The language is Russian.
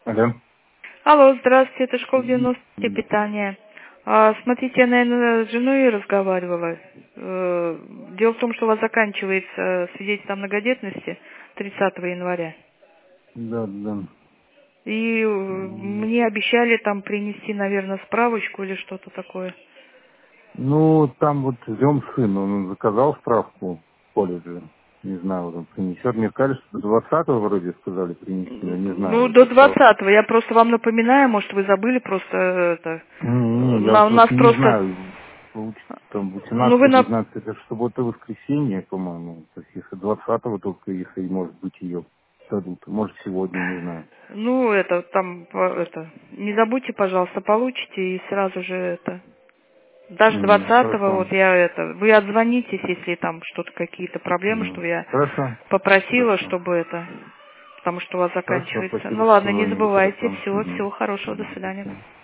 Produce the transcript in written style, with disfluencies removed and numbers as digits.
Алло. Алло, здравствуйте, это школа 90 питания. Смотрите, я, наверное, с женой разговаривала. Дело в том, что у вас заканчивается свидетельство о многодетности 30 января. Да, да. И мне обещали там принести, наверное, справочку или что-то такое. Ну, там вот ждем сына, он заказал справку в колледже. Не знаю, вот он принесет. Мне кажется, до 20-го вроде сказали принести, но не знаю, Ну, вот до осталось. 20-го. Я просто вам напоминаю, может, вы забыли просто это. Не, я У нас просто не просто... знаю. Там Ну, вы 18-19, это же суббота-воскресенье, по-моему. То есть если 20-го только, если, может быть, ее дадут. Может, сегодня, не знаю. Ну, это, там, это, не забудьте, пожалуйста, получите и сразу же это, даже 20-го, Хорошо. вот я это, вы отзвонитесь, если там что-то, какие-то проблемы, что я Хорошо. попросила, Хорошо. чтобы это, потому что у вас Хорошо, заканчивается. спасибо, Ну что ладно, не позвонили. забывайте, Хорошо. всего, всего хорошего, до До свидания. свидания.